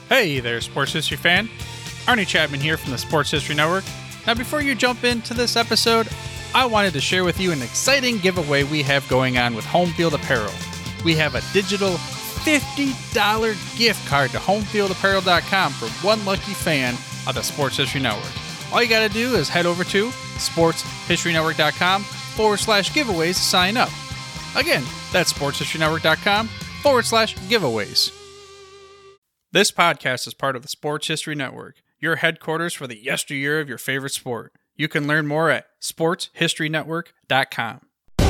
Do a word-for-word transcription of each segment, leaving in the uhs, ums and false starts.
Hey there, Sports History fan. Arnie Chapman here from the Sports History Network. Now, before you jump into this episode, I wanted to share with you an exciting giveaway we have going on with Home Field Apparel. We have a digital fifty dollars gift card to home field apparel dot com for one lucky fan of the Sports History Network. All you got to do is head over to sports history network dot com forward slash giveaways to sign up. Again, that's sports history network dot com forward slash giveaways. This podcast is part of the Sports History Network, your headquarters for the yesteryear of your favorite sport. You can learn more at sports history network dot com.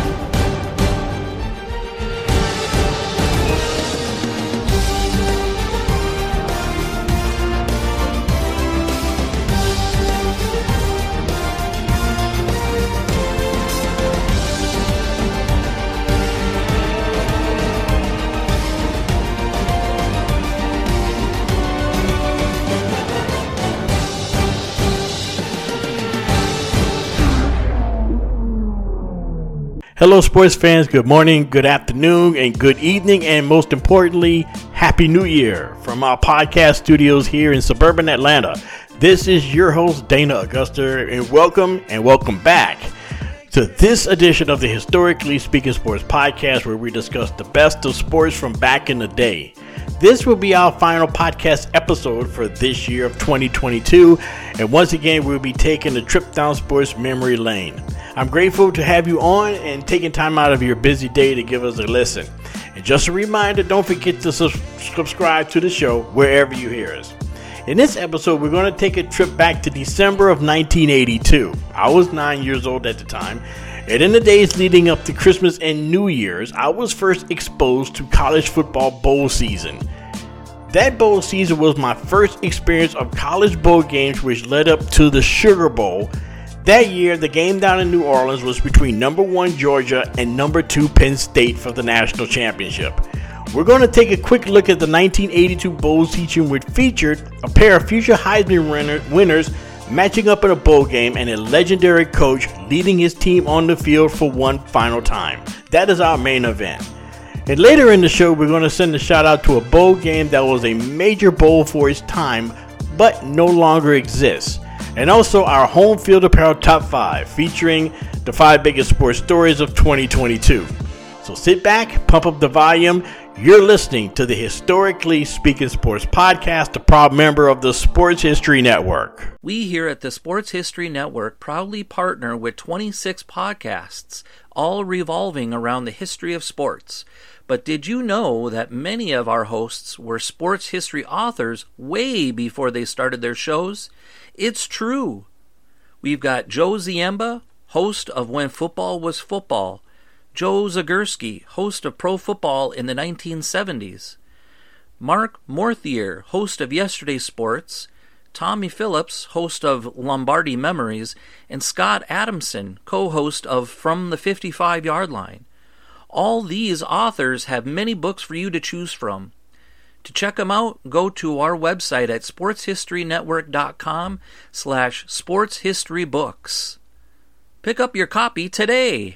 Hello, sports fans. Good morning, good afternoon, and good evening, and most importantly, Happy New Year from our podcast studios here in suburban Atlanta. This is your host, Dana Augusta, and welcome and welcome back to this edition of the Historically Speaking Sports Podcast, where we discuss the best of sports from back in the day. This will be our final podcast episode for this year of twenty twenty-two, and once again, we'll be taking a trip down sports memory lane. I'm grateful to have you on and taking time out of your busy day to give us a listen. And just a reminder, don't forget to su- subscribe to the show wherever you hear us. In this episode, we're going to take a trip back to December of nineteen eighty-two. I was nine years old at the time, and in the days leading up to Christmas and New Year's, I was first exposed to college football bowl season. That bowl season was my first experience of college bowl games, which led up to the Sugar Bowl. That year, the game down in New Orleans was between number one Georgia and number two Penn State for the national championship. We're going to take a quick look at the nineteen eighty-two bowl season, which featured a pair of future Heisman winner, winners matching up in a bowl game and a legendary coach leading his team on the field for one final time. That is our main event. And later in the show, we're going to send a shout out to a bowl game that was a major bowl for its time, but no longer exists. And also our Home Field Apparel Top five, featuring the five biggest sports stories of twenty twenty-two. So sit back, pump up the volume. You're listening to the Historically Speaking Sports Podcast, a proud member of the Sports History Network. We here at the Sports History Network proudly partner with twenty-six podcasts, all revolving around the history of sports. But did you know that many of our hosts were sports history authors way before they started their shows? It's true. We've got Joe Ziemba, host of When Football Was Football, Joe Zagorski, host of Pro Football in the nineteen seventies, Mark Morthier, host of Yesterday Sports, Tommy Phillips, host of Lombardi Memories, and Scott Adamson, co-host of From the fifty-five Yard Line. All these authors have many books for you to choose from. To check them out, go to our website at sports history network dot com slash sports history books. Pick up your copy today.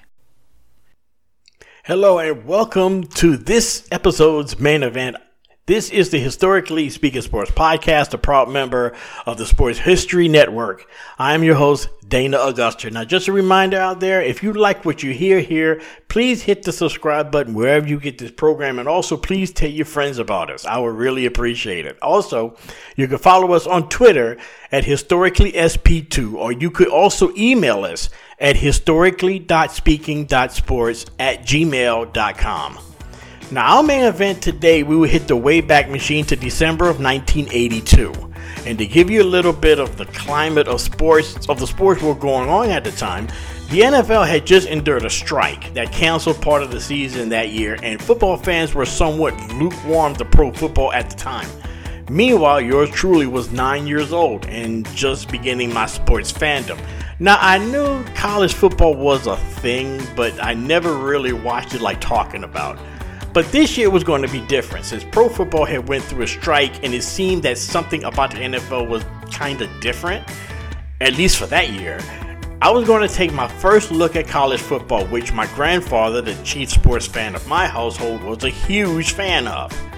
Hello and welcome to this episode's main event. This is the Historically Speaking Sports Podcast, a proud member of the Sports History Network. I am your host, Dana Augusta. Now, just a reminder out there, if you like what you hear here, please hit the subscribe button wherever you get this program. And also, please tell your friends about us. I would really appreciate it. Also, you can follow us on Twitter at historically S P two, or you could also email us at historically dot speaking dot sports at gmail dot com. Now, our main event today, we will hit the Wayback Machine to December of nineteen eighty-two. And to give you a little bit of the climate of sports, of the sports were going on at the time, the N F L had just endured a strike that canceled part of the season that year, and football fans were somewhat lukewarm to pro football at the time. Meanwhile, yours truly was nine years old and just beginning my sports fandom. Now, I knew college football was a thing, but I never really watched it like talking about. But this year was going to be different, since pro football had went through a strike and it seemed that something about the N F L was kind of different, at least for that year. I was going to take my first look at college football, which my grandfather, the chief sports fan of my household, was a huge fan of.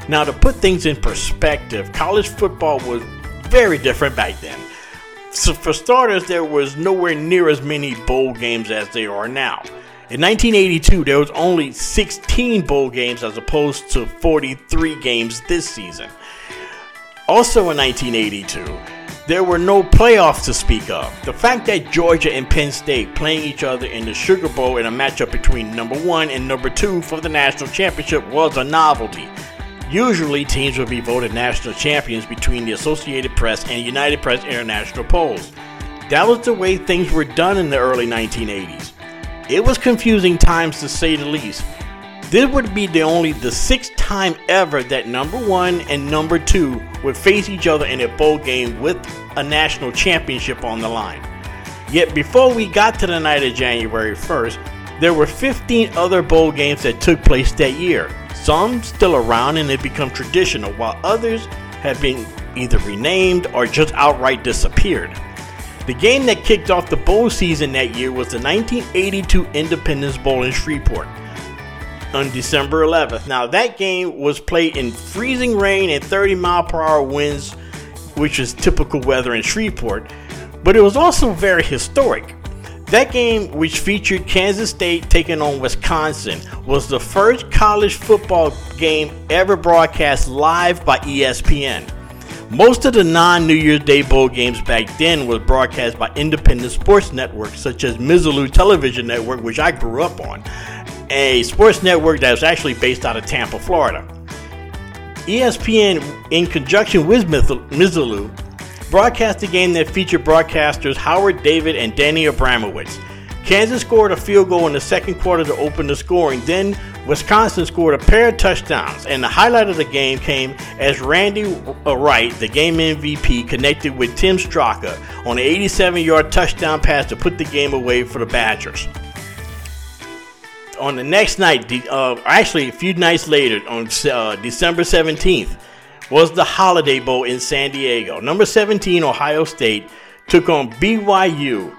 Now, to put things in perspective, college football was very different back then. So for starters, there was nowhere near as many bowl games as there are now. In nineteen eighty-two, there was only sixteen bowl games as opposed to forty-three games this season. Also in nineteen eighty-two, there were no playoffs to speak of. The fact that Georgia and Penn State playing each other in the Sugar Bowl in a matchup between number one and number two for the national championship was a novelty. Usually, teams would be voted national champions between the Associated Press and United Press International polls. That was the way things were done in the early nineteen eighties. It was confusing times to say the least. This would be the only the sixth time ever that number one and number two would face each other in a bowl game with a national championship on the line. Yet before we got to the night of January first, there were fifteen other bowl games that took place that year. Some still around and have become traditional, while others have been either renamed or just outright disappeared. The game that kicked off the bowl season that year was the nineteen eighty-two Independence Bowl in Shreveport on December eleventh. Now, that game was played in freezing rain and thirty mile per hour winds, which is typical weather in Shreveport, but it was also very historic. That game, which featured Kansas State taking on Wisconsin, was the first college football game ever broadcast live by E S P N. Most of the non-New Year's Day bowl games back then was broadcast by independent sports networks such as Mizzaloo Television Network, which I grew up on, a sports network that was actually based out of Tampa, Florida. E S P N, in conjunction with Mizzaloo, broadcast a game that featured broadcasters Howard David and Danny Abramowitz. Kansas scored a field goal in the second quarter to open the scoring. Then Wisconsin scored a pair of touchdowns, and the highlight of the game came as Randy Wright, the game M V P, connected with Tim Straka on an eighty-seven yard touchdown pass to put the game away for the Badgers. On the next night, uh, actually a few nights later, on uh, December seventeenth, was the Holiday Bowl in San Diego. Number seventeen, Ohio State, took on B Y U,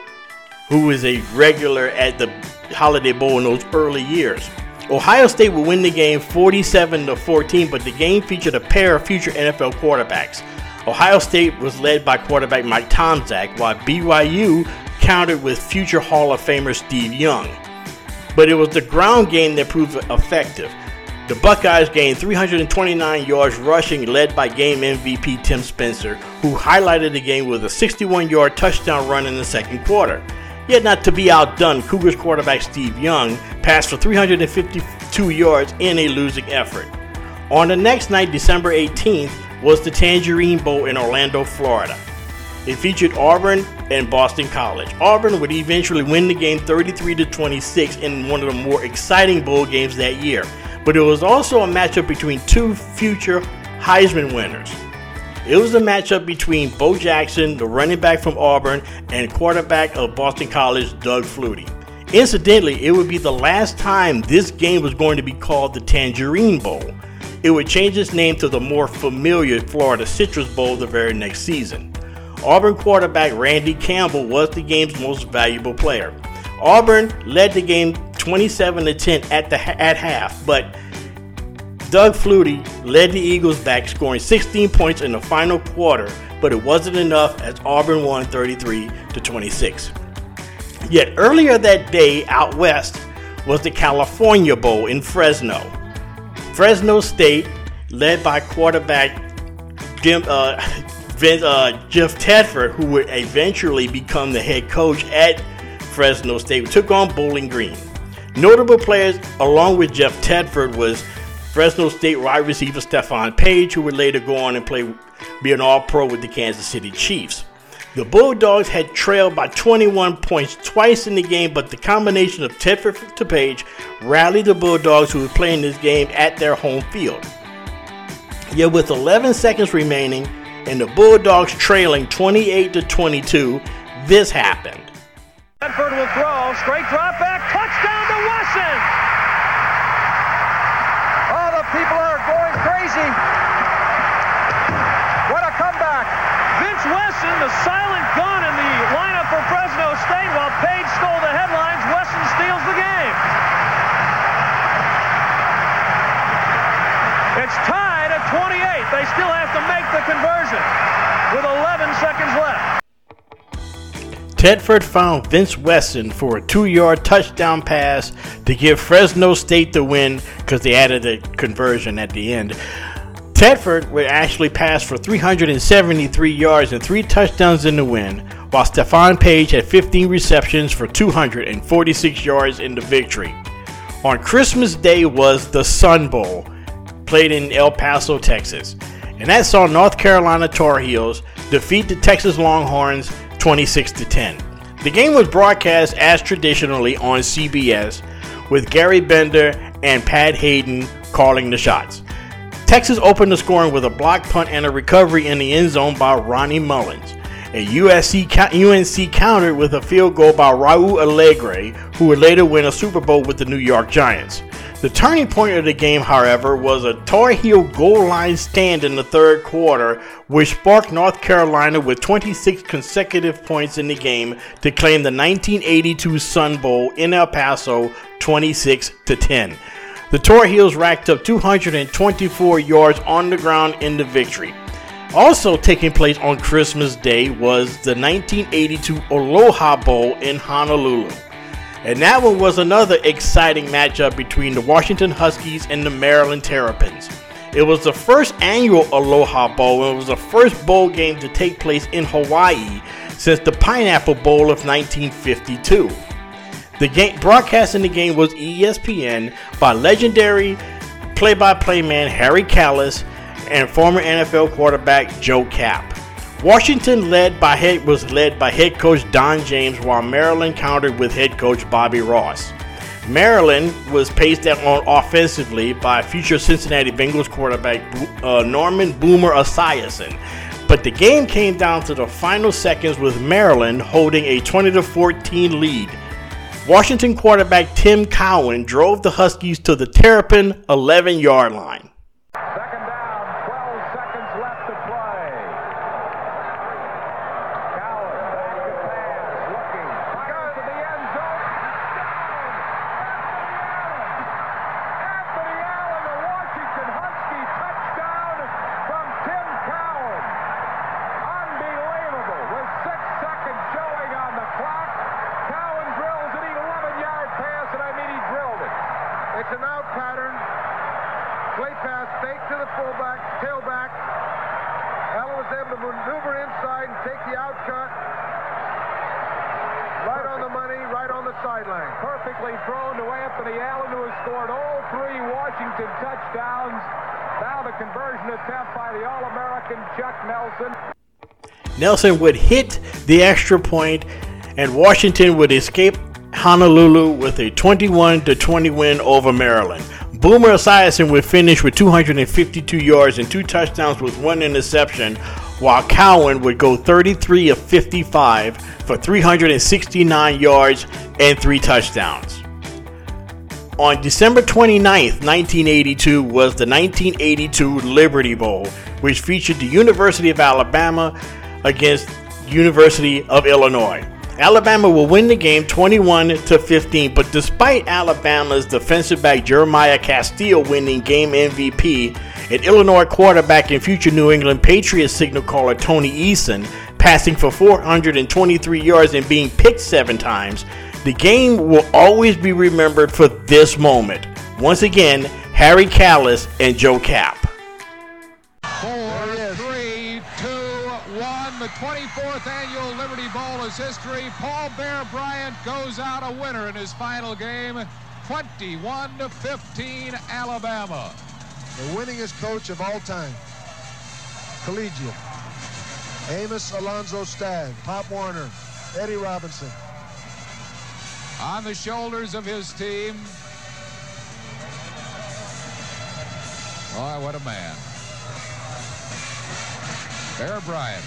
who was a regular at the Holiday Bowl in those early years. Ohio State would win the game forty-seven to fourteen, but the game featured a pair of future N F L quarterbacks. Ohio State was led by quarterback Mike Tomczak, while B Y U countered with future Hall of Famer Steve Young. But it was the ground game that proved effective. The Buckeyes gained three hundred twenty-nine yards rushing, led by game M V P Tim Spencer, who highlighted the game with a sixty-one yard touchdown run in the second quarter. Yet not to be outdone, Cougars quarterback Steve Young passed for three hundred fifty-two yards in a losing effort. On the next night, December eighteenth, was the Tangerine Bowl in Orlando, Florida. It featured Auburn and Boston College. Auburn would eventually win the game thirty-three to twenty-six in one of the more exciting bowl games that year. But it was also a matchup between two future Heisman winners. It was a matchup between Bo Jackson, the running back from Auburn, and quarterback of Boston College, Doug Flutie. Incidentally, it would be the last time this game was going to be called the Tangerine Bowl. It would change its name to the more familiar Florida Citrus Bowl the very next season. Auburn quarterback Randy Campbell was the game's most valuable player. Auburn led the game twenty-seven to ten at the at half, but Doug Flutie led the Eagles back, scoring sixteen points in the final quarter, but it wasn't enough as Auburn won thirty-three to twenty-six. Yet earlier that day out west was the California Bowl in Fresno. Fresno State, led by quarterback Jim, uh, Vince, uh, Jeff Tedford, who would eventually become the head coach at Fresno State, took on Bowling Green. Notable players along with Jeff Tedford was Fresno State wide receiver Stephon Page, who would later go on and play, be an all-pro with the Kansas City Chiefs. The Bulldogs had trailed by twenty-one points twice in the game, but the combination of Tedford to Page rallied the Bulldogs, who were playing this game at their home field. Yet with eleven seconds remaining and the Bulldogs trailing twenty-eight to twenty-two, this happened. Tedford will throw, straight drop back, touchdown to Wesson! Oh, the people are going crazy. What a comeback. Vince Wesson, the silent gun in the lineup for Fresno State, while Page stole the headlines, Wesson steals the game. It's time. eight. They still have to make the conversion with eleven seconds left. Tedford found Vince Wesson for a two-yard touchdown pass to give Fresno State the win because they added a conversion at the end. Tedford would actually pass for three hundred seventy-three yards and three touchdowns in the win, while Stephon Page had fifteen receptions for two hundred forty-six yards in the victory. On Christmas Day was the Sun Bowl, played in El Paso, Texas, and that saw North Carolina Tar Heels defeat the Texas Longhorns twenty-six to ten. The game was broadcast as traditionally on C B S, with Gary Bender and Pat Hayden calling the shots. Texas opened the scoring with a blocked punt and a recovery in the end zone by Ronnie Mullins. And U S C, U N C countered with a field goal by Raul Alegre, who would later win a Super Bowl with the New York Giants. The turning point of the game, however, was a Tar Heel goal line stand in the third quarter, which sparked North Carolina with twenty-six consecutive points in the game to claim the nineteen eighty-two Sun Bowl in El Paso twenty-six to ten. The Tar Heels racked up two hundred twenty-four yards on the ground in the victory. Also taking place on Christmas Day was the nineteen eighty-two Aloha Bowl in Honolulu. And that one was another exciting matchup between the Washington Huskies and the Maryland Terrapins. It was the first annual Aloha Bowl, and it was the first bowl game to take place in Hawaii since the Pineapple Bowl of nineteen fifty-two. The game, broadcasting the game was E S P N by legendary play-by-play man Harry Kalas and former N F L quarterback Joe Kapp. Washington led by head was led by head coach Don James, while Maryland countered with head coach Bobby Ross. Maryland was paced on offensively by future Cincinnati Bengals quarterback uh, Norman Boomer Esiason. But the game came down to the final seconds with Maryland holding a twenty to fourteen lead. Washington quarterback Tim Cowan drove the Huskies to the Terrapin eleven-yard line. Second down, twelve seconds left to play. Cowan, back to pass, looking, fires to the end zone, touchdown! Anthony Allen, the Washington Husky touchdown from Tim Cowan. Unbelievable, with six seconds showing on the clock. Cowan drills an eleven-yard pass, and I mean he drilled it. It's an out pattern. Play pass, fake to the fullback, tailback. Allen was able to maneuver inside and take the out cut. Right on the money, right on the sideline. Perfectly thrown to Anthony Allen, who has scored all three Washington touchdowns. Now the conversion attempt by the All-American Chuck Nelson. Nelson would hit the extra point, and Washington would escape Honolulu with a twenty-one to twenty win over Maryland. Boomer Esiason would finish with two hundred fifty-two yards and two touchdowns with one interception, while Cowan would go thirty-three of fifty-five for three hundred sixty-nine yards and three touchdowns. On December twenty-ninth, nineteen eighty-two was the nineteen eighty-two Liberty Bowl, which featured the University of Alabama against University of Illinois. Alabama will win the game twenty-one to fifteen, but despite Alabama's defensive back Jeremiah Castile winning game M V P, and Illinois quarterback and future New England Patriots signal caller Tony Eason passing for four hundred twenty-three yards and being picked seven times, the game will always be remembered for this moment. Once again, Harry Kalas and Joe Kapp. The twenty-fourth annual Liberty Bowl is history. Paul Bear Bryant goes out a winner in his final game, twenty-one to fifteen, Alabama. The winningest coach of all time, collegiate. Amos Alonzo Stagg, Pop Warner, Eddie Robinson. On the shoulders of his team. Boy, what a man. Bear Bryant.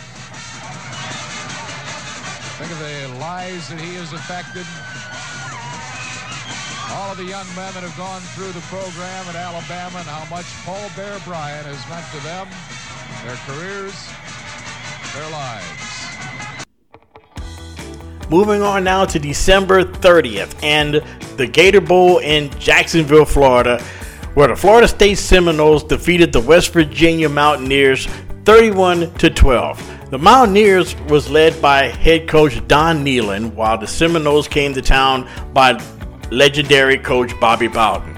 Think of the lives that he has affected. All of the young men that have gone through the program at Alabama and how much Paul Bear Bryant has meant to them, their careers, their lives. Moving on now to December thirtieth and the Gator Bowl in Jacksonville, Florida, where the Florida State Seminoles defeated the West Virginia Mountaineers thirty-one to twelve. The Mountaineers was led by head coach Don Nehlen, while the Seminoles came to town by legendary coach Bobby Bowden.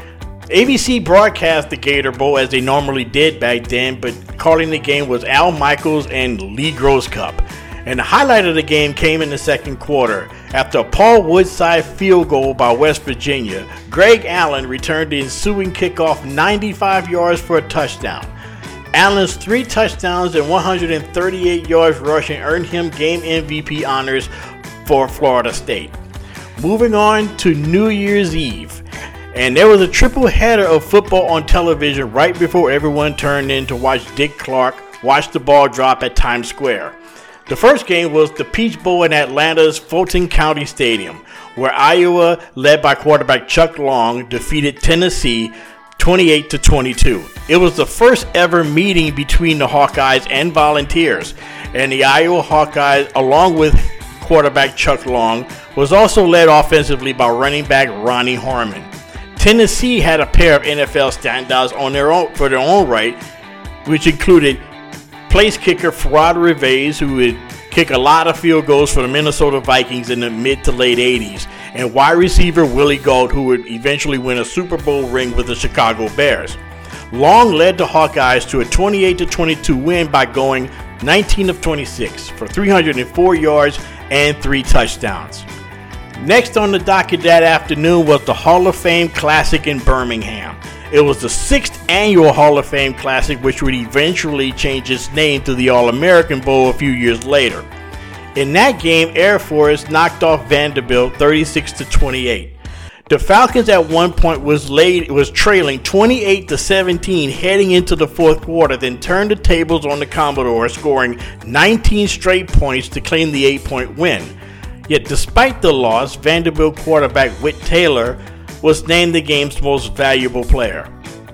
A B C broadcast the Gator Bowl as they normally did back then, but calling the game was Al Michaels and Lee Grosscup. And the highlight of the game came in the second quarter. After a Paul Woodside field goal by West Virginia, Greg Allen returned the ensuing kickoff ninety-five yards for a touchdown. Allen's three touchdowns and one hundred thirty-eight yards rushing earned him game M V P honors for Florida State. Moving on to New Year's Eve. And there was a triple header of football on television right before everyone turned in to watch Dick Clark watch the ball drop at Times Square. The first game was the Peach Bowl in Atlanta's Fulton County Stadium, where Iowa, led by quarterback Chuck Long, defeated Tennessee twenty-eight to twenty-two. It was the first ever meeting between the Hawkeyes and Volunteers, and the Iowa Hawkeyes, along with quarterback Chuck Long, was also led offensively by running back Ronnie Harmon. Tennessee had a pair of N F L standouts on their own for their own right, which included place kicker Farrad Rivas, who would kick a lot of field goals for the Minnesota Vikings in the mid to late eighties, and wide receiver Willie Gault, who would eventually win a Super Bowl ring with the Chicago Bears. Long led the Hawkeyes to a twenty-eight to twenty-two win by going nineteen of twenty-six for three hundred four yards and three touchdowns. Next on the docket that afternoon was the Hall of Fame Classic in Birmingham. It was the sixth annual Hall of Fame Classic, which would eventually change its name to the All-American Bowl a few years later. In that game, Air Force knocked off Vanderbilt thirty-six to twenty-eight. The Falcons at one point was laid was trailing twenty-eight to seventeen heading into the fourth quarter, then turned the tables on the Commodores, scoring nineteen straight points to claim the eight-point win. Yet despite the loss, Vanderbilt quarterback Whit Taylor was named the game's most valuable player.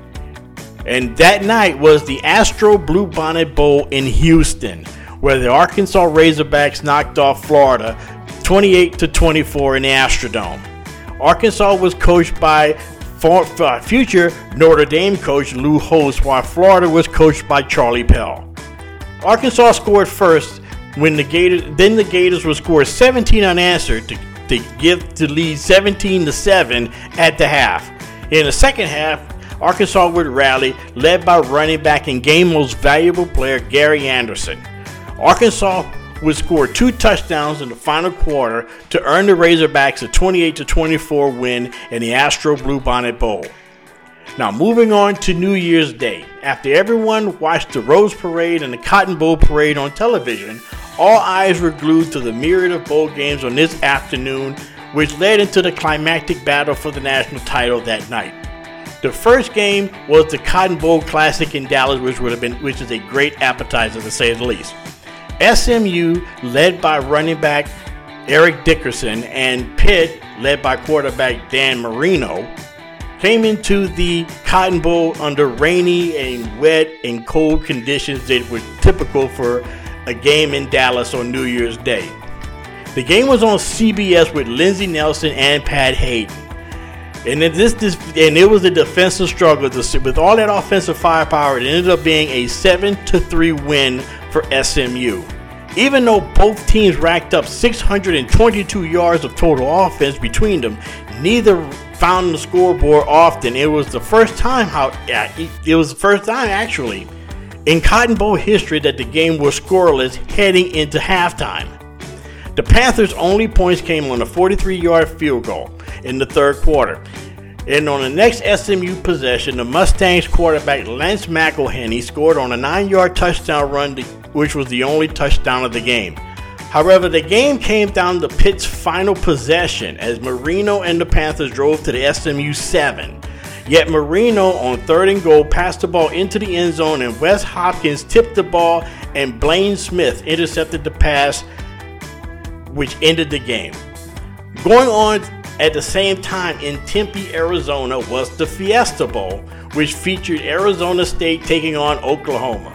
And that night was the Astro Bluebonnet Bowl in Houston, where the Arkansas Razorbacks knocked off Florida twenty-eight to twenty-four in the Astrodome. Arkansas was coached by future Notre Dame coach Lou Holtz, while Florida was coached by Charlie Pell. Arkansas scored first, when the Gators, then the Gators would score seventeen unanswered to, to give the lead seventeen to seven at the half. In the second half, Arkansas would rally, led by running back and game most valuable player Gary Anderson. Arkansas would score two touchdowns in the final quarter to earn the Razorbacks a twenty-eight to twenty-four win in the Astro Bluebonnet Bowl. Now moving on to New Year's Day. After everyone watched the Rose Parade and the Cotton Bowl Parade on television, all eyes were glued to the myriad of bowl games on this afternoon, which led into the climactic battle for the national title that night. The first game was the Cotton Bowl Classic in Dallas, which would have been, which is a great appetizer to say the least. S M U, led by running back Eric Dickerson, and Pitt, led by quarterback Dan Marino, came into the Cotton Bowl under rainy and wet and cold conditions that were typical for a game in Dallas on New Year's Day. The game was on C B S with Lindsey Nelson and Pat Hayden. And this, this and it was a defensive struggle. With all that offensive firepower, it ended up being a seven to three win for S M U. Even though both teams racked up six hundred twenty-two yards of total offense between them, neither found the scoreboard often. It was the first time how it was the first time actually in Cotton Bowl history that the game was scoreless heading into halftime. The Panthers' only points came on a forty-three-yard field goal in the third quarter. And on the next S M U possession, the Mustangs quarterback Lance McElhenney scored on a nine-yard touchdown run, which was the only touchdown of the game. However, the game came down to Pitt's final possession as Marino and the Panthers drove to the S M U seven. Yet Marino, on third and goal, passed the ball into the end zone, and Wes Hopkins tipped the ball, and Blaine Smith intercepted the pass, which ended the game. Going on at the same time in Tempe, Arizona, was the Fiesta Bowl, which featured Arizona State taking on Oklahoma.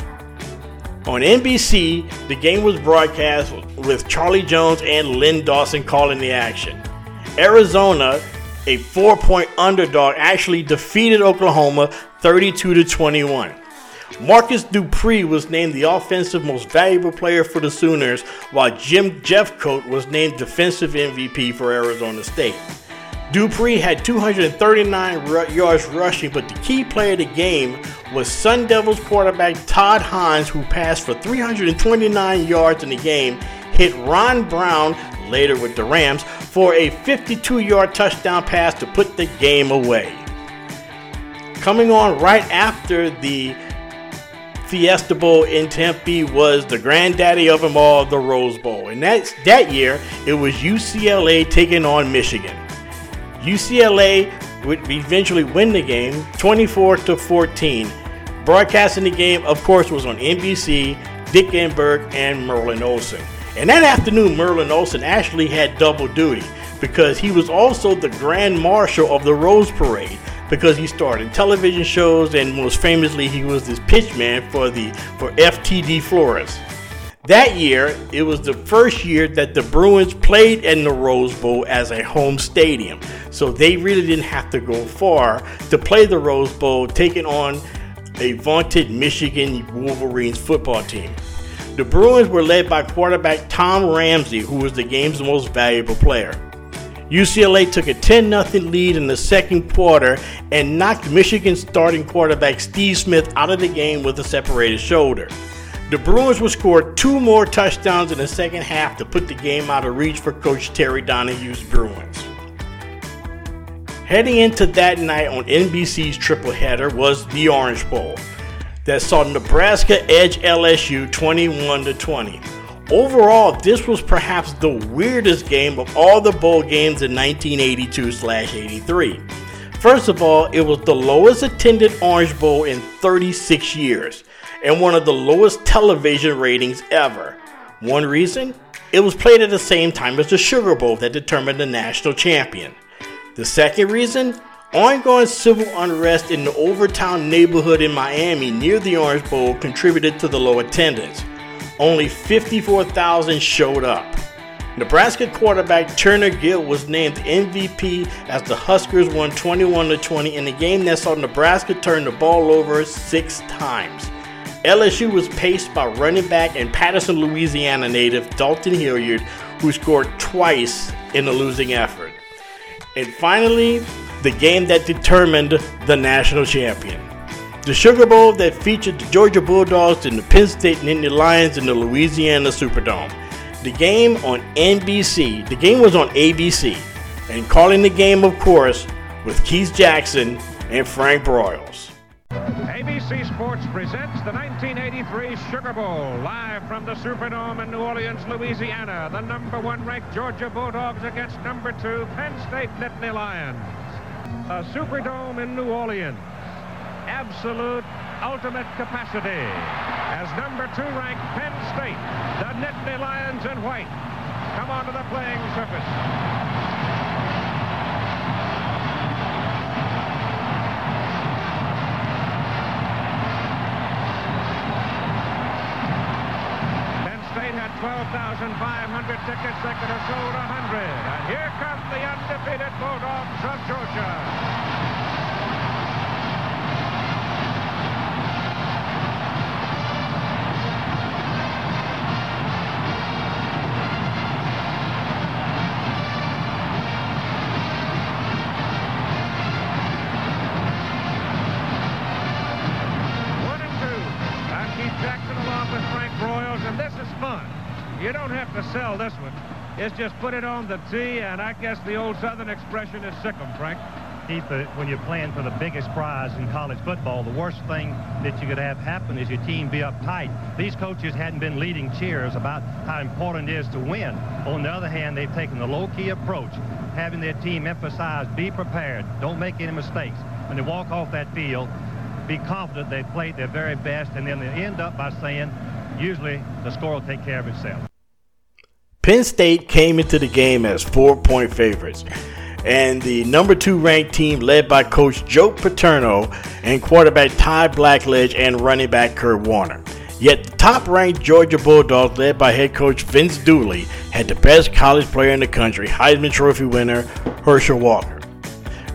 On N B C, the game was broadcast with Charlie Jones and Lynn Dawson calling the action. Arizona a four-point underdog, actually defeated Oklahoma thirty-two to twenty-one. Marcus Dupree was named the offensive most valuable player for the Sooners, while Jim Jeffcoat was named defensive M V P for Arizona State. Dupree had two hundred thirty-nine yards rushing, but the key player of the game was Sun Devils quarterback Todd Hines, who passed for three hundred twenty-nine yards in the game, hit Ron Brown, later with the Rams, for a fifty-two-yard touchdown pass to put the game away. Coming on right after the Fiesta Bowl in Tempe was the granddaddy of them all, the Rose Bowl. And that, that year, it was U C L A taking on Michigan. U C L A would eventually win the game twenty-four to fourteen. Broadcasting the game, of course, was on N B C, Dick Enberg, and Merlin Olsen. And that afternoon, Merlin Olsen actually had double duty because he was also the Grand Marshal of the Rose Parade, because he starred in television shows, and most famously he was this pitchman for the for F T D Flores. That year, it was the first year that the Bruins played in the Rose Bowl as a home stadium, so they really didn't have to go far to play the Rose Bowl, taking on a vaunted Michigan Wolverines football team. The Bruins were led by quarterback Tom Ramsey, who was the game's most valuable player. U C L A took a ten nothing lead in the second quarter and knocked Michigan's starting quarterback Steve Smith out of the game with a separated shoulder. The Bruins would score two more touchdowns in the second half to put the game out of reach for Coach Terry Donahue's Bruins. Heading into that night on N B C's triple header was the Orange Bowl that saw Nebraska edge L S U twenty-one to twenty. Overall, this was perhaps the weirdest game of all the bowl games in nineteen eighty-two eighty-three. First of all, it was the lowest attended Orange Bowl in thirty-six years and one of the lowest television ratings ever. One reason? It was played at the same time as the Sugar Bowl that determined the national champion. The second reason? Ongoing civil unrest in the Overtown neighborhood in Miami near the Orange Bowl contributed to the low attendance. Only fifty-four thousand showed up. Nebraska quarterback Turner Gill was named M V P as the Huskers won twenty-one to twenty in a game that saw Nebraska turn the ball over six times. L S U was paced by running back and Patterson, Louisiana native Dalton Hilliard, who scored twice in the losing effort. And finally, the game that determined the national champion. The Sugar Bowl that featured the Georgia Bulldogs and the Penn State Nittany Lions in the Louisiana Superdome. The game on N B C, the game was on A B C, and calling the game, of course, with Keith Jackson and Frank Broyles. A B C Sports presents the nineteen eighty-three Sugar Bowl, live from the Superdome in New Orleans, Louisiana. The number one ranked Georgia Bulldogs against number two Penn State Nittany Lions. A Superdome in New Orleans. Absolute ultimate capacity as number two ranked Penn State, the Nittany Lions in white, come onto the playing surface. Penn State had twelve thousand five hundred tickets. They could have sold one hundred. And here come the undefeated Bulldogs of Georgia. You don't have to sell this one. It's just put it on the tee, and I guess the old Southern expression is sick 'em, Frank. Keith, uh, when you're playing for the biggest prize in college football, the worst thing that you could have happen is your team be uptight. These coaches hadn't been leading cheers about how important it is to win. On the other hand, they've taken the low-key approach, having their team emphasize, be prepared, don't make any mistakes. When they walk off that field, be confident they played their very best, and then they end up by saying, usually the score will take care of itself. Penn State came into the game as four-point favorites, and the number two ranked team led by Coach Joe Paterno and quarterback Ty Blackledge and running back Kurt Warner. Yet the top-ranked Georgia Bulldogs, led by head coach Vince Dooley, had the best college player in the country, Heisman Trophy winner Herschel Walker.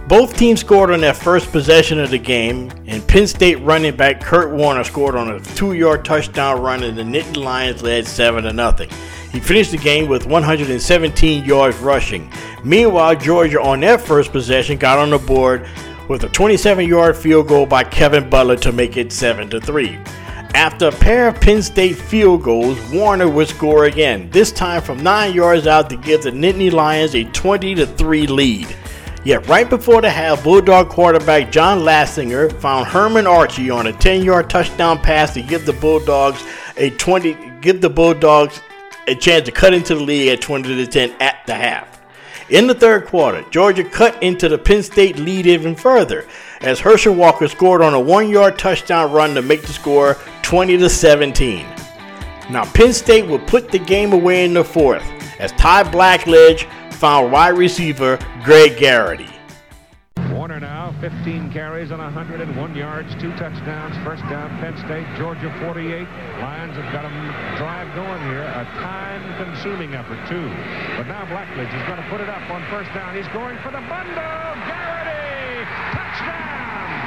Both teams scored on their first possession of the game, and Penn State running back Kurt Warner scored on a two-yard touchdown run, and the Nittany Lions led seven to nothing. He finished the game with one hundred seventeen yards rushing. Meanwhile, Georgia on their first possession got on the board with a twenty-seven-yard field goal by Kevin Butler to make it seven to three. After a pair of Penn State field goals, Warner would score again, this time from nine yards out to give the Nittany Lions a twenty to three lead. Yet right before the half, Bulldog quarterback John Lassinger found Herman Archie on a ten-yard touchdown pass to give the Bulldogs a twenty give the Bulldogs a chance to cut into the lead at twenty to ten at the half. In the third quarter, Georgia cut into the Penn State lead even further as Herschel Walker scored on a one-yard touchdown run to make the score twenty to seventeen. Now Penn State would put the game away in the fourth as Ty Blackledge found wide receiver Greg Garrity. Warner now, fifteen carries on one hundred one yards, two touchdowns, first down Penn State, Georgia forty-eight. Lions have got a drive going here, a time-consuming effort too. But now Blackledge is going to put it up on first down. He's going for the bundle. Garrity, touchdown!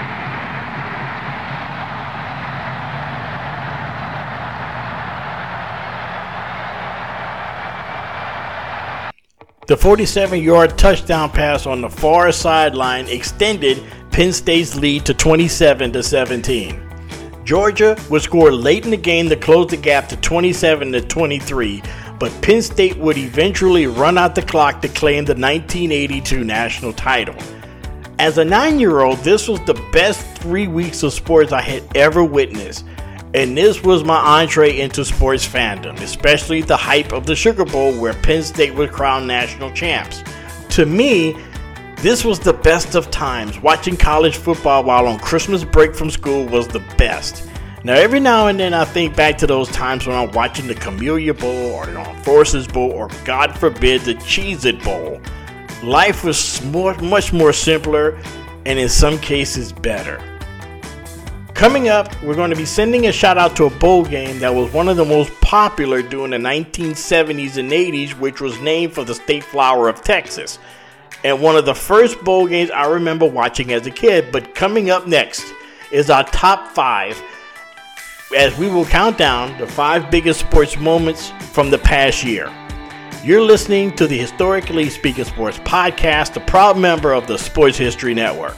The forty-seven-yard touchdown pass on the far sideline extended Penn State's lead to twenty-seven to seventeen. Georgia would score late in the game to close the gap to twenty-seven to twenty-three, but Penn State would eventually run out the clock to claim the nineteen eighty-two national title. As a nine-year-old, this was the best three weeks of sports I had ever witnessed. And this was my entree into sports fandom, especially the hype of the Sugar Bowl where Penn State was crowned national champs. To me, this was the best of times. Watching college football while on Christmas break from school was the best. Now, every now and then I think back to those times when I'm watching the Camellia Bowl or the Armed Forces Bowl or, God forbid, the Cheez-It Bowl. Life was more, much more simpler and in some cases better. Coming up, we're going to be sending a shout out to a bowl game that was one of the most popular during the nineteen seventies and eighties, which was named for the state flower of Texas. And one of the first bowl games I remember watching as a kid. But coming up next is our top five, as we will count down the five biggest sports moments from the past year. You're listening to the Historically Speaking Sports Podcast, a proud member of the Sports History Network.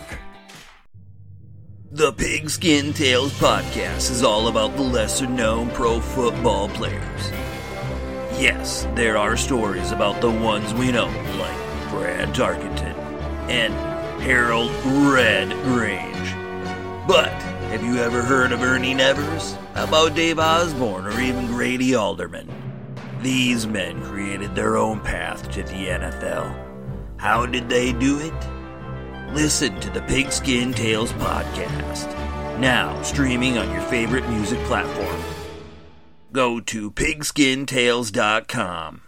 The Pigskin Tales Podcast is all about the lesser-known pro football players. Yes, there are stories about the ones we know, like Brad Tarkenton and Harold Red Grange. But have you ever heard of Ernie Nevers? How about Dave Osborne or even Grady Alderman? These men created their own path to the N F L. How did they do it? Listen to the Pigskin Tales Podcast, now streaming on your favorite music platform. Go to pigskin tales dot com.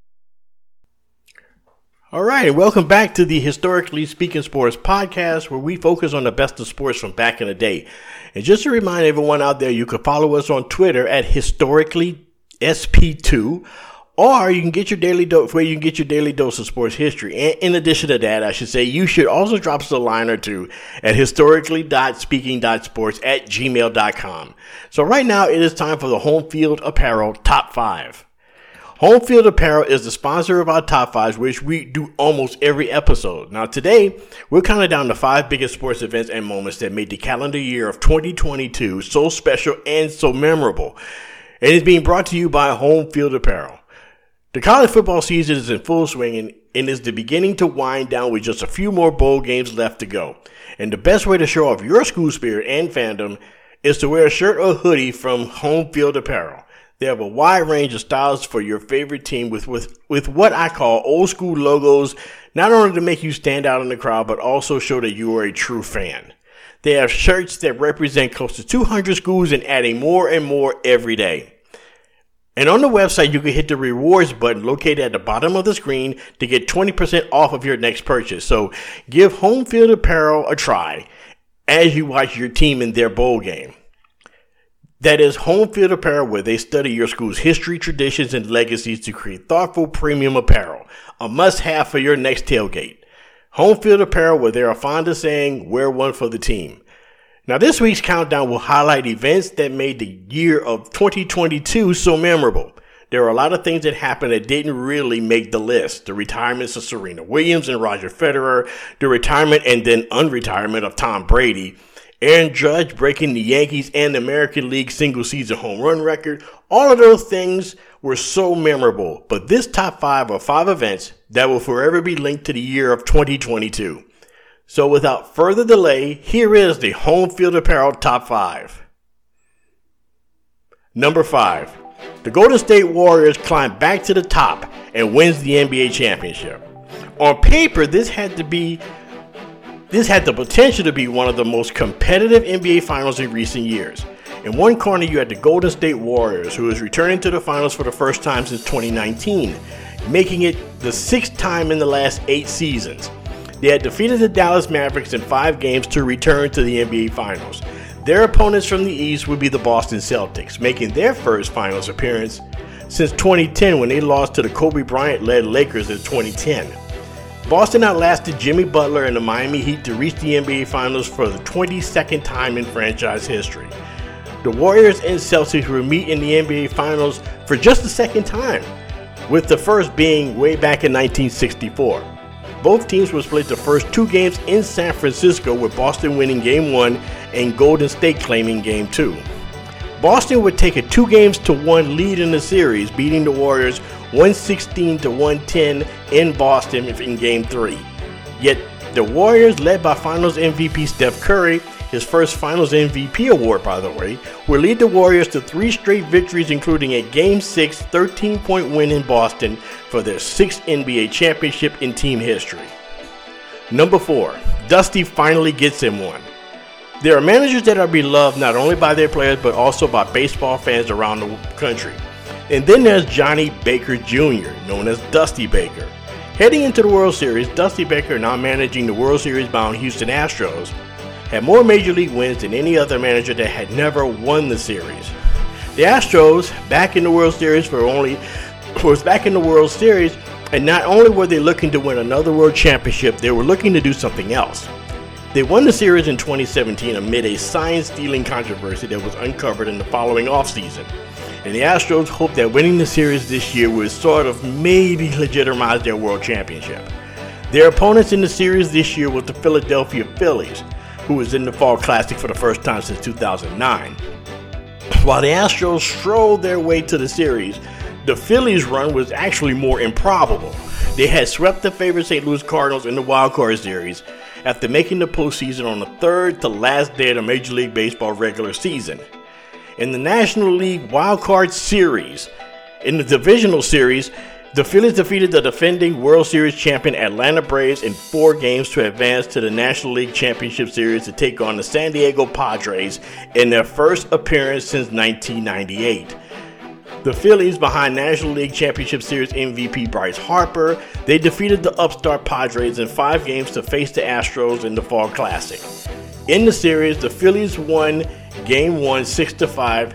All right, welcome back to the Historically Speaking Sports Podcast, where we focus on the best of sports from back in the day. And just to remind everyone out there, you can follow us on Twitter at historically S P two. Or you can get your daily dose where you can get your daily dose of sports history. And in addition to that, I should say you should also drop us a line or two at historically dot speaking dot sports at gmail dot com. So right now it is time for the Home Field Apparel Top five. Home Field Apparel is the sponsor of our Top fives, which we do almost every episode. Now today, we're counting down the five biggest sports events and moments that made the calendar year of twenty twenty-two so special and so memorable. It is being brought to you by Home Field Apparel. The college football season is in full swing and, and is the beginning to wind down with just a few more bowl games left to go. And the best way to show off your school spirit and fandom is to wear a shirt or hoodie from Home Field Apparel. They have a wide range of styles for your favorite team with, with, with what I call old school logos, not only to make you stand out in the crowd, but also show that you are a true fan. They have shirts that represent close to two hundred schools and adding more and more every day. And on the website, you can hit the rewards button located at the bottom of the screen to get twenty percent off of your next purchase. So give Home Field Apparel a try as you watch your team in their bowl game. That is Home Field Apparel, where they study your school's history, traditions, and legacies to create thoughtful premium apparel. A must-have for your next tailgate. Home field apparel, where they are fond of saying, wear one for the team. Now, this week's countdown will highlight events that made the year of twenty twenty-two so memorable. There are a lot of things that happened that didn't really make the list. The retirements of Serena Williams and Roger Federer, the retirement and then unretirement of Tom Brady, Aaron Judge breaking the Yankees and the American League single-season home run record. All of those things were so memorable. But this top five are five events that will forever be linked to the year of twenty twenty-two. So without further delay, here is the Home Field Apparel Top five. Number five. The Golden State Warriors climb back to the top and wins the N B A championship. On paper, this had to be this had the potential to be one of the most competitive N B A finals in recent years. In one corner, you had the Golden State Warriors, who is returning to the finals for the first time since twenty nineteen, making it the sixth time in the last eight seasons. They had defeated the Dallas Mavericks in five games to return to the N B A finals. Their opponents from the East would be the Boston Celtics, making their first finals appearance since twenty ten, when they lost to the Kobe Bryant-led Lakers in twenty ten. Boston outlasted Jimmy Butler and the Miami Heat to reach the N B A finals for the twenty-second time in franchise history. The Warriors and Celtics will meet in the N B A finals for just the second time, with the first being way back in nineteen sixty-four. Both teams will split the first two games in San Francisco, with Boston winning game one and Golden State claiming game two. Boston would take a two games to one lead in the series, beating the Warriors one sixteen to one ten in Boston in game three. Yet the Warriors, led by Finals M V P Steph Curry, his first Finals M V P award by the way, will lead the Warriors to three straight victories, including a game six thirteen-point win in Boston for their sixth N B A championship in team history. Number four, Dusty finally gets him one. There are managers that are beloved not only by their players but also by baseball fans around the country. And then there's Johnny Baker Junior, known as Dusty Baker. Heading into the World Series, Dusty Baker, now managing the World Series bound Houston Astros, had more major league wins than any other manager that had never won the series. The Astros, back in the World Series for only was back in the World Series, and not only were they looking to win another World Championship, they were looking to do something else. They won the series in twenty seventeen amid a sign-stealing controversy that was uncovered in the following offseason. And the Astros hoped that winning the series this year would sort of maybe legitimize their World Championship. Their opponents in the series this year were the Philadelphia Phillies, who was in the Fall Classic for the first time since two thousand nine. While the Astros strolled their way to the series, the Phillies' run was actually more improbable. They had swept the favorite Saint Louis Cardinals in the Wild Card Series after making the postseason on the third to last day of the Major League Baseball regular season. In the National League Wild Card Series, in the Divisional Series, the Phillies defeated the defending World Series champion Atlanta Braves in four games to advance to the National League Championship Series to take on the San Diego Padres in their first appearance since nineteen ninety-eight. The Phillies, behind National League Championship Series M V P Bryce Harper, they defeated the upstart Padres in five games to face the Astros in the Fall Classic. In the series, the Phillies won Game one six to five,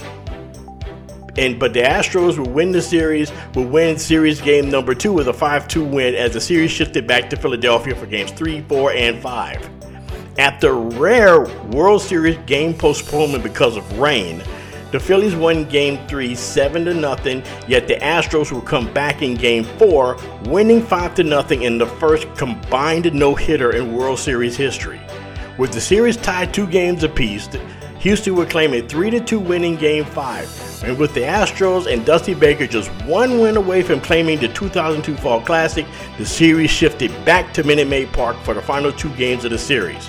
and but the Astros would win the series, would win series game number two with a five two win as the series shifted back to Philadelphia for games three, four, and five. After rare World Series game postponement because of rain, the Phillies won game three seven to nothing, yet the Astros would come back in game four, winning five to nothing in the first combined no-hitter in World Series history. With the series tied two games apiece, Houston would claim a three to two win in game five. And with the Astros and Dusty Baker just one win away from claiming the two thousand two Fall Classic, the series shifted back to Minute Maid Park for the final two games of the series.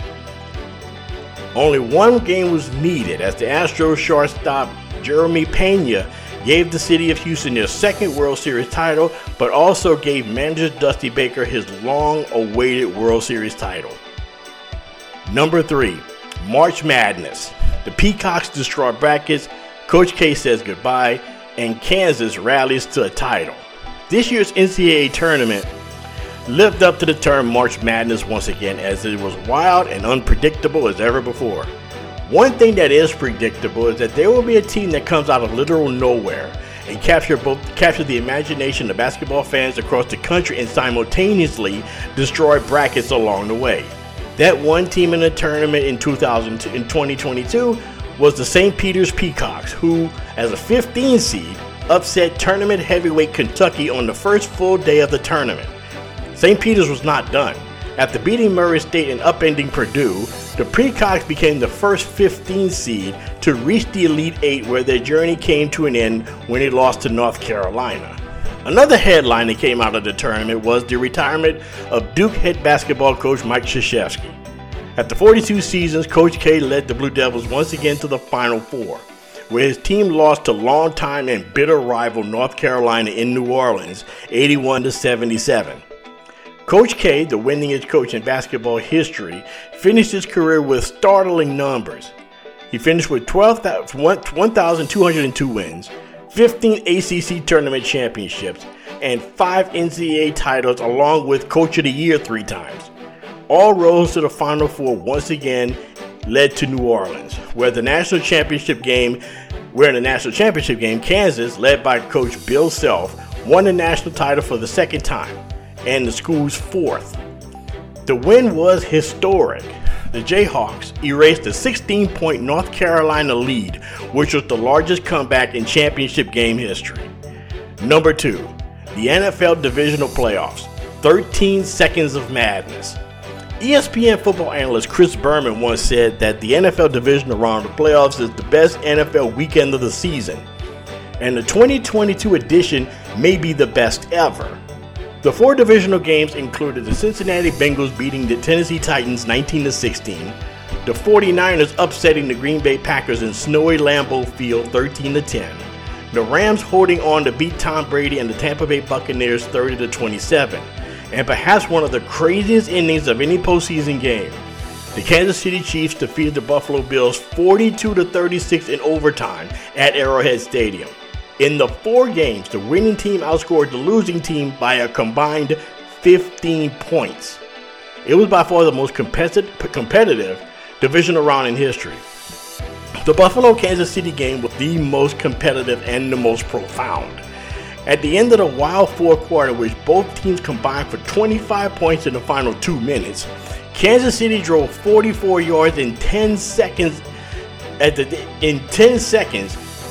Only one game was needed as the Astros shortstop Jeremy Pena gave the city of Houston their second World Series title, but also gave manager Dusty Baker his long-awaited World Series title. Number three, March Madness. The Peacocks destroy brackets, Coach K says goodbye, and Kansas rallies to a title. This year's N C double A tournament lived up to the term March Madness once again, as it was wild and unpredictable as ever before. One thing that is predictable is that there will be a team that comes out of literal nowhere and captured both captured the imagination of basketball fans across the country and simultaneously destroyed brackets along the way. That one team in the tournament in two thousand in twenty twenty-two was the Saint Peter's Peacocks, who, as a fifteen seed, upset tournament heavyweight Kentucky on the first full day of the tournament. Saint Peter's was not done. After beating Murray State and upending Purdue, the Peacocks became the first fifteen seed to reach the Elite Eight, where their journey came to an end when they lost to North Carolina. Another headline that came out of the tournament was the retirement of Duke head basketball coach Mike Krzyzewski. After forty-two seasons, Coach K led the Blue Devils once again to the Final Four, where his team lost to longtime and bitter rival North Carolina in New Orleans, eighty-one to seventy-seven. Coach K, the winningest coach in basketball history, finished his career with startling numbers. He finished with one thousand two hundred two wins, fifteen A C C tournament championships, and five N C double A titles, along with Coach of the Year three times. All roads to the Final Four once again led to New Orleans, where the national championship game, where in the national championship game, Kansas, led by Coach Bill Self, won the national title for the second time, and the school's fourth. The win was historic. The Jayhawks erased a sixteen-point North Carolina lead, which was the largest comeback in championship game history. Number two, the N F L Divisional Playoffs, thirteen seconds of madness. E S P N football analyst Chris Berman once said that the N F L Divisional Round of Playoffs is the best N F L weekend of the season, and the twenty twenty-two edition may be the best ever. The four divisional games included the Cincinnati Bengals beating the Tennessee Titans nineteen to sixteen, the 49ers upsetting the Green Bay Packers in snowy Lambeau Field thirteen to ten, the Rams holding on to beat Tom Brady and the Tampa Bay Buccaneers thirty to twenty-seven, and perhaps one of the craziest endings of any postseason game. The Kansas City Chiefs defeated the Buffalo Bills forty-two to thirty-six in overtime at Arrowhead Stadium. In the four games, the winning team outscored the losing team by a combined fifteen points. It was by far the most competitive, competitive divisional round in history. The Buffalo-Kansas City game was the most competitive and the most profound. At the end of the wild fourth quarter, which both teams combined for twenty-five points in the final two minutes, Kansas City drove forty-four yards in ten seconds at the in ten seconds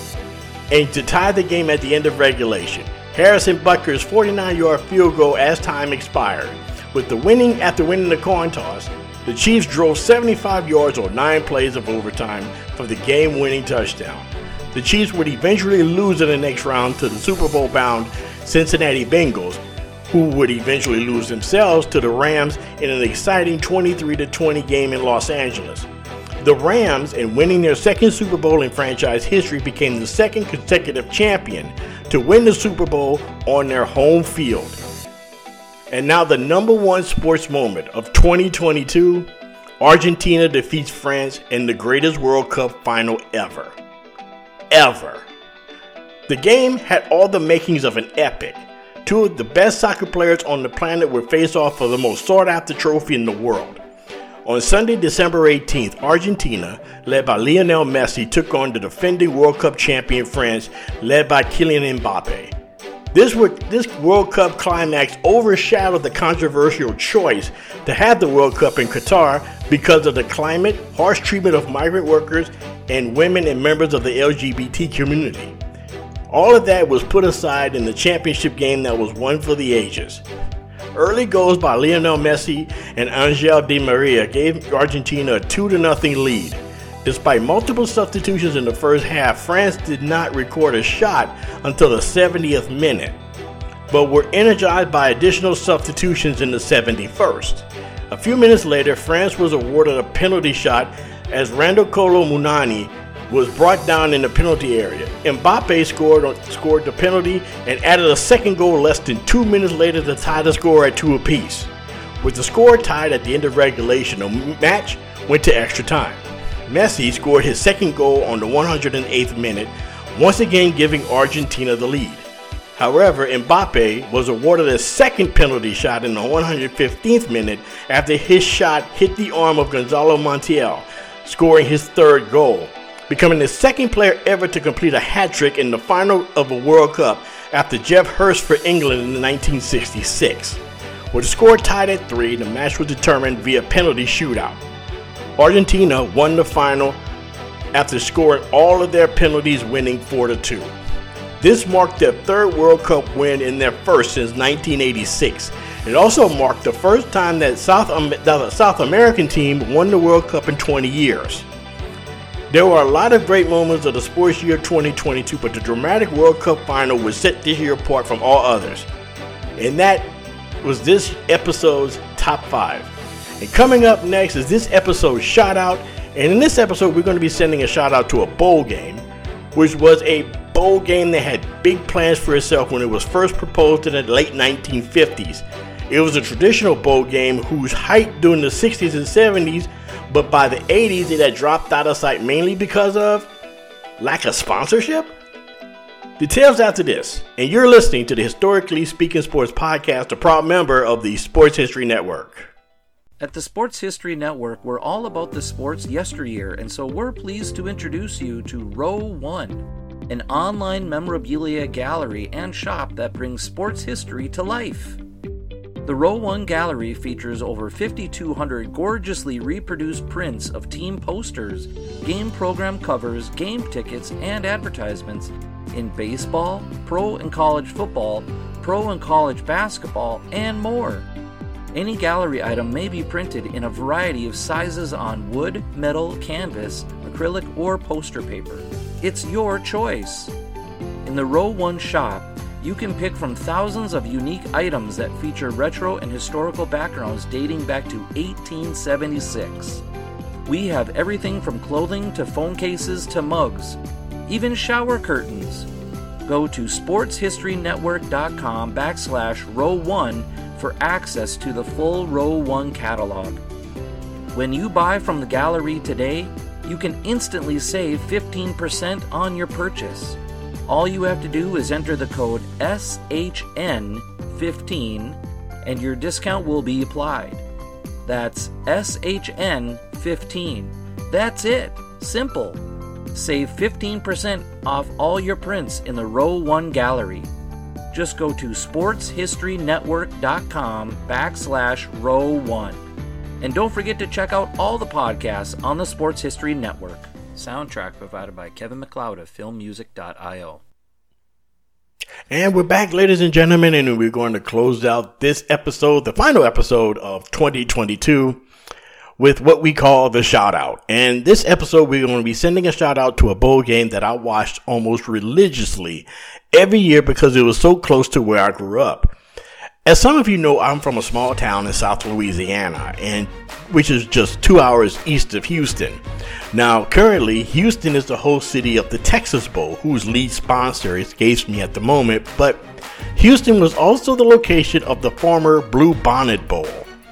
and to tie the game at the end of regulation. Harrison Butker's forty-nine-yard field goal as time expired. With the winning after winning the coin toss, the Chiefs drove seventy-five yards or nine plays of overtime for the game-winning touchdown. The Chiefs would eventually lose in the next round to the Super Bowl-bound Cincinnati Bengals, who would eventually lose themselves to the Rams in an exciting twenty-three to twenty game in Los Angeles. The Rams, in winning their second Super Bowl in franchise history, became the second consecutive champion to win the Super Bowl on their home field. And now the number one sports moment of twenty twenty-two, Argentina defeats France in the greatest World Cup final ever. Ever. The game had all the makings of an epic. Two of the best soccer players on the planet would face off for the most sought-after trophy in the world. On Sunday, December eighteenth, Argentina, led by Lionel Messi, took on the defending World Cup champion France, led by Kylian Mbappe. This, this World Cup climax overshadowed the controversial choice to have the World Cup in Qatar because of the climate, harsh treatment of migrant workers, and women and members of the L G B T community. All of that was put aside in the championship game that was one for the ages. Early goals by Lionel Messi and Angel Di Maria gave Argentina a two to nothing lead. Despite multiple substitutions in the first half, France did not record a shot until the seventieth minute, but were energized by additional substitutions in the seventy-first. A few minutes later, France was awarded a penalty shot as Randal Kolo Muani was brought down in the penalty area. Mbappe scored, scored the penalty and added a second goal less than two minutes later to tie the score at two apiece. With the score tied at the end of regulation, the match went to extra time. Messi scored his second goal on the one hundred eighth minute, once again giving Argentina the lead. However, Mbappe was awarded a second penalty shot in the one hundred fifteenth minute after his shot hit the arm of Gonzalo Montiel, scoring his third goal. becoming the second player ever to complete a hat trick in the final of a World Cup after Geoff Hurst for England in nineteen sixty-six. With the score tied at three, the match was determined via penalty shootout. Argentina won the final after scoring all of their penalties, winning four to two. This marked their third World Cup win and their first since nineteen eighty-six. It also marked the first time that South, that a South American team won the World Cup in twenty years. There were a lot of great moments of the sports year twenty twenty-two, but the dramatic World Cup final was set this year apart from all others. And that was this episode's top five. And coming up next is this episode's shout out. And in this episode, we're going to be sending a shout out to a bowl game, which was a bowl game that had big plans for itself when it was first proposed in the late nineteen fifties. It was a traditional bowl game whose height during the sixties and seventies, but by the eighties it had dropped out of sight mainly because of lack of sponsorship. Details after this, and you're listening to the Historically Speaking Sports Podcast, a proud member of the Sports History Network. At the Sports History Network, we're all about the sports yesteryear, and so we're pleased to introduce you to Row One, an online memorabilia gallery and shop that brings sports history to life. The Row One gallery features over fifty-two hundred gorgeously reproduced prints of team posters, game program covers, game tickets, and advertisements in baseball, pro and college football, pro and college basketball, and more. Any gallery item may be printed in a variety of sizes on wood, metal, canvas, acrylic, or poster paper. It's your choice. In the Row One shop, you can pick from thousands of unique items that feature retro and historical backgrounds dating back to eighteen seventy-six. We have everything from clothing to phone cases to mugs, even shower curtains. Go to sportshistorynetwork.com backslash row one for access to the full Row One catalog. When you buy from the gallery today, you can instantly save fifteen percent on your purchase. All you have to do is enter the code S H N fifteen and your discount will be applied. That's S H N fifteen. That's it. Simple. Save fifteen percent off all your prints in the Row One gallery. Just go to sportshistorynetwork.com backslash row one. And don't forget to check out all the podcasts on the Sports History Network. Soundtrack provided by Kevin MacLeod of film music dot io. And we're back, ladies and gentlemen, and we're going to close out this episode, the final episode of twenty twenty-two, with what we call the shout out. And this episode, we're going to be sending a shout out to a bowl game that I watched almost religiously every year because it was so close to where I grew up. As some of you know, I'm from a small town in South Louisiana, and which is just two hours east of Houston. Now, currently, Houston is the host city of the Texas Bowl, whose lead sponsor escapes me at the moment, but Houston was also the location of the former Blue Bonnet Bowl.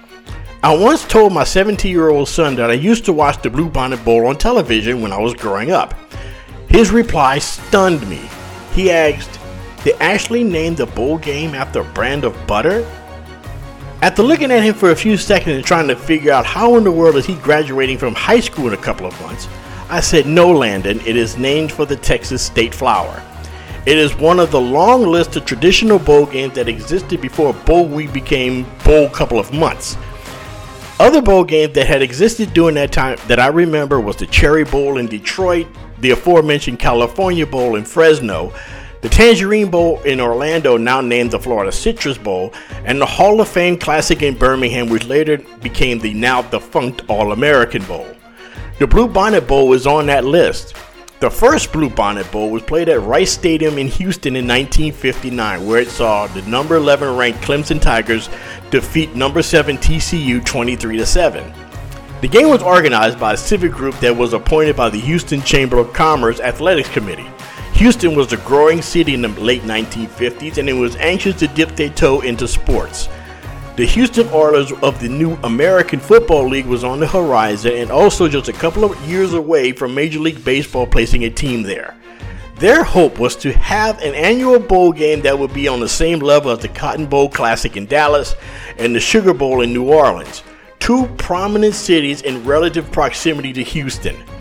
I once told my seventeen-year-old son that I used to watch the Blue Bonnet Bowl on television when I was growing up. His reply stunned me. He asked, "They actually named the bowl game after a brand of butter?" After looking at him for a few seconds and trying to figure out how in the world is he graduating from high school in a couple of months, I said, "No, Landon, it is named for the Texas state flower. It is one of the long list of traditional bowl games that existed before Bowl Week became Bowl Couple of Months. Other bowl games that had existed during that time that I remember was the Cherry Bowl in Detroit, the aforementioned California Bowl in Fresno, the Tangerine Bowl in Orlando, now named the Florida Citrus Bowl, and the Hall of Fame Classic in Birmingham, which later became the now defunct All-American Bowl. The Blue Bonnet Bowl was on that list. The first Blue Bonnet Bowl was played at Rice Stadium in Houston in nineteen fifty-nine, where it saw the number eleven ranked Clemson Tigers defeat number seven T C U twenty-three to seven. The game was organized by a civic group that was appointed by the Houston Chamber of Commerce Athletics Committee. Houston was a growing city in the late nineteen fifties, and it was anxious to dip their toe into sports. The Houston Oilers of the new American Football League was on the horizon, and also just a couple of years away from Major League Baseball placing a team there. Their hope was to have an annual bowl game that would be on the same level as the Cotton Bowl Classic in Dallas and the Sugar Bowl in New Orleans, two prominent cities in relative proximity to Houston.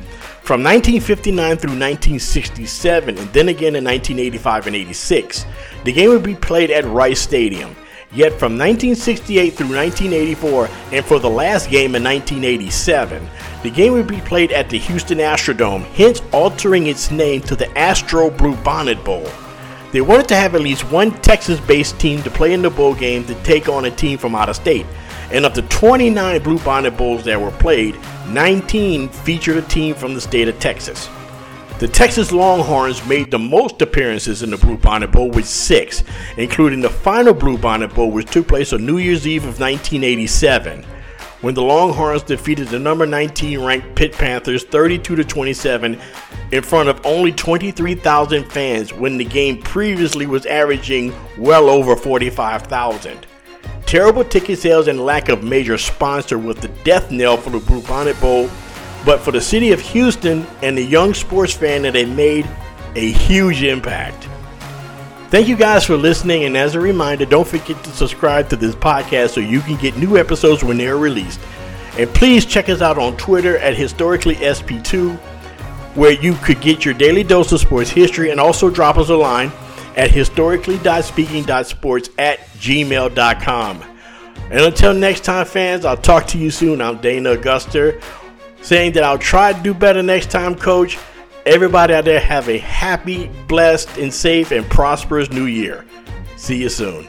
From nineteen fifty-nine through nineteen sixty-seven, and then again in nineteen eighty-five and eighty-six, the game would be played at Rice Stadium. Yet from nineteen sixty-eight through nineteen eighty-four, and for the last game in nineteen eighty-seven, the game would be played at the Houston Astrodome, hence altering its name to the Astro Bluebonnet Bowl. They wanted to have at least one Texas-based team to play in the bowl game to take on a team from out of state. And of the twenty-nine Bluebonnet Bowls that were played, nineteen featured a team from the state of Texas. The Texas Longhorns made the most appearances in the Bluebonnet Bowl with six, including the final Bluebonnet Bowl, which took place on New Year's Eve of nineteen eighty-seven, when the Longhorns defeated the number nineteen ranked Pitt Panthers thirty-two to twenty-seven in front of only twenty-three thousand fans, when the game previously was averaging well over forty-five thousand. Terrible ticket sales and lack of major sponsor was the death knell for the Bluebonnet Bowl, but for the city of Houston and the young sports fan, that it made a huge impact. Thank you guys for listening, and as a reminder, don't forget to subscribe to this podcast so you can get new episodes when they're released. And please check us out on Twitter at Historically S P two, where you could get your daily dose of sports history, and also drop us a line at historically dot speaking dot sports at gmail dot com. And until next time, fans, I'll talk to you soon. I'm Dana Auguster, saying that I'll try to do better next time, Coach. Everybody out there have a happy, blessed, and safe and prosperous new year. See you soon.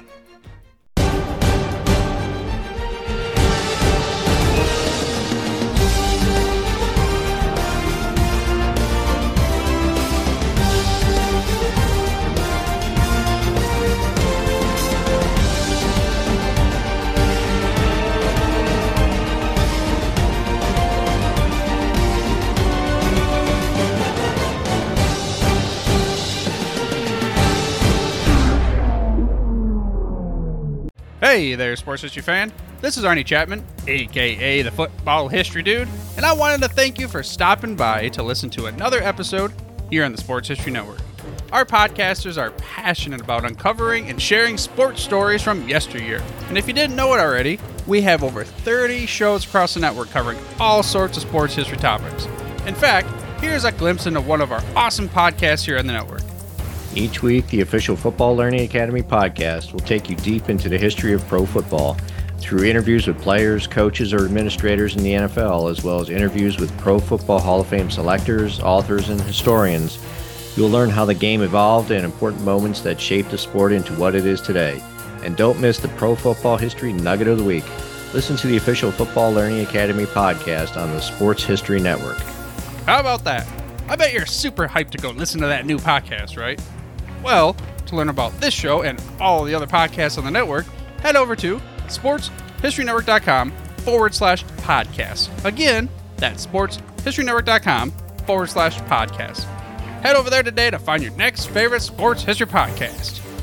Hey there, sports history fan. This is Arnie Chapman, aka the Football History Dude, and I wanted to thank you for stopping by to listen to another episode here on the Sports History Network. Our podcasters are passionate about uncovering and sharing sports stories from yesteryear. And if you didn't know it already, we have over thirty shows across the network covering all sorts of sports history topics. In fact, here's a glimpse into one of our awesome podcasts here on the network. Each week, the official Football Learning Academy podcast will take you deep into the history of pro football through interviews with players, coaches, or administrators in the N F L, as well as interviews with Pro Football Hall of Fame selectors, authors, and historians. You'll learn how the game evolved and important moments that shaped the sport into what it is today. And don't miss the Pro Football History Nugget of the Week. Listen to the official Football Learning Academy podcast on the Sports History Network. How about that? I bet you're super hyped to go listen to that new podcast, right? Well, to learn about this show and all the other podcasts on the network, head over to sportshistorynetwork.com forward slash podcast. Again, that's sportshistorynetwork.com forward slash podcast. Head over there today to find your next favorite sports history podcast.